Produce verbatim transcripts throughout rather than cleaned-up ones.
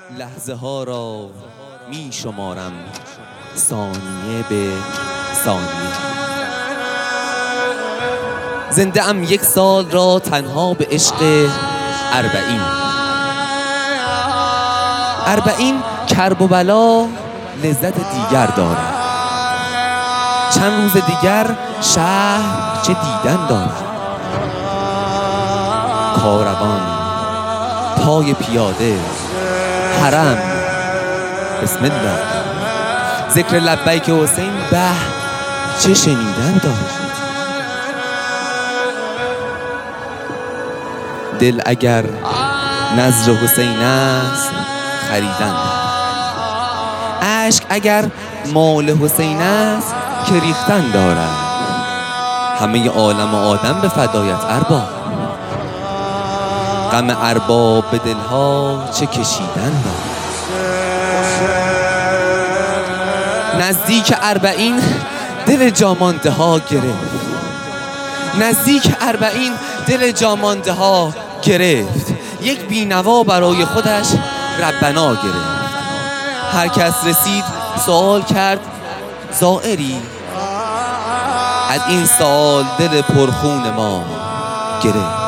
لحظه ها را می شمارم ثانیه به ثانیه. زنده ام یک سال را تنها به عشق اربعین. اربعین کرب و بلا لذت دیگر دارد. چند روز دیگر شهر چه دیدن دارد. کاروان، پای پیاده، حرم، بسم الله، ذکر لبیک حسین، به چه شنیدن دارد. دل اگر نظر حسین است خریدن، اشک اگر مال حسین است که ریختن دارد. همه عالم و آدم به فدایت ارباب، غم ارباب به دلها چه کشیدن دارد. نزدیک اربعین دل جامانده ها گرفت. نزدیک اربعین دل جامانده ها گرفت. یک بینوا برای خودش ربنا گرفت. هر کس رسید سوال کرد زائری؟ از این سال دل پرخون ما گرفت.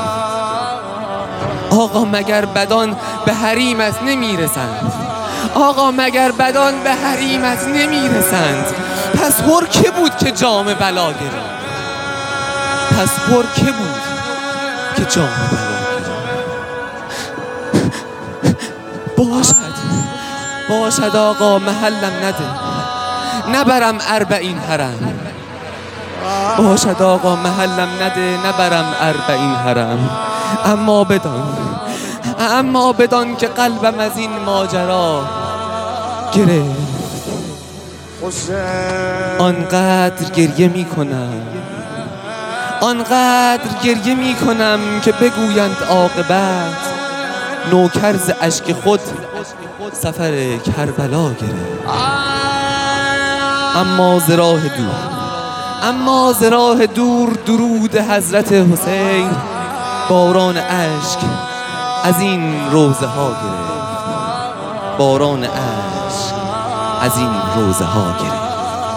آقا مگر بدان به حریمت نمیرسند؟ آقا مگر بدان به حریمت نمیرسند؟ پس پر که بود که جام بلا گرفت؟ پس پر که بود که جام بلا گرفت؟ باشد باشد آقا محلم نده، نبرم اربعین حرم. باشد آقا محلم نده، نبرم اربعین حرم. اما بدان اما بدان که قلبم از این ماجرا گرفت. آنقدر گریه می کنم آنقدر گریه می کنم که بگویند عاقبت نوکر ز اشک خود سفر کربلا گرفت. اما ز راه دور اما ز راه دور درود حضرت حسین باران اشک از این روزه ها گرفت. باران اشک از این روزه ها گرفت.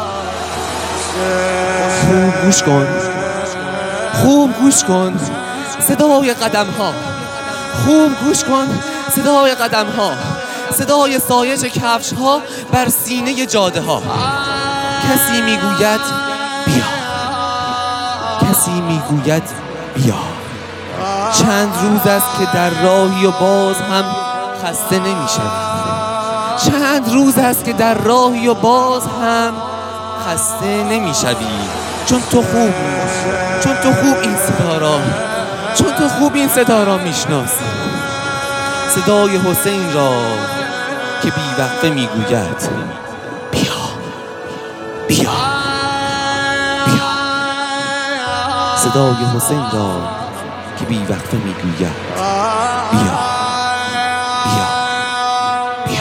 خوب گوش کن خوب گوش کن صدای قدم ها. خوب گوش کن صدای قدم ها، صدای سایش کفش ها بر سینه جاده ها. کسی میگوید بیا، کسی میگوید بیا. چند روز است که در راهی و باز هم خسته نمیشوی. چند روز است که در راهی و باز هم خسته نمیشوی. چون تو خوب چون تو خوب این صدا را چون تو خوب این صدا را میشناسی. صدای حسین را که بی وقفه میگوید بیا بیا بیا. صدای حسین را که بی وقفه میگوید بیا بیا بیا.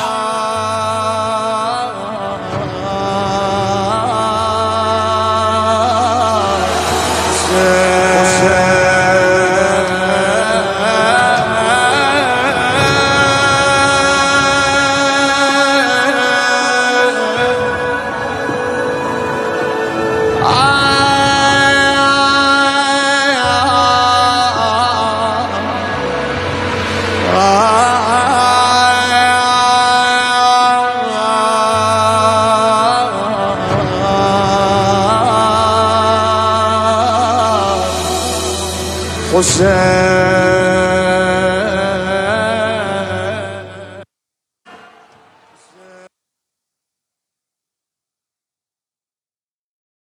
حسین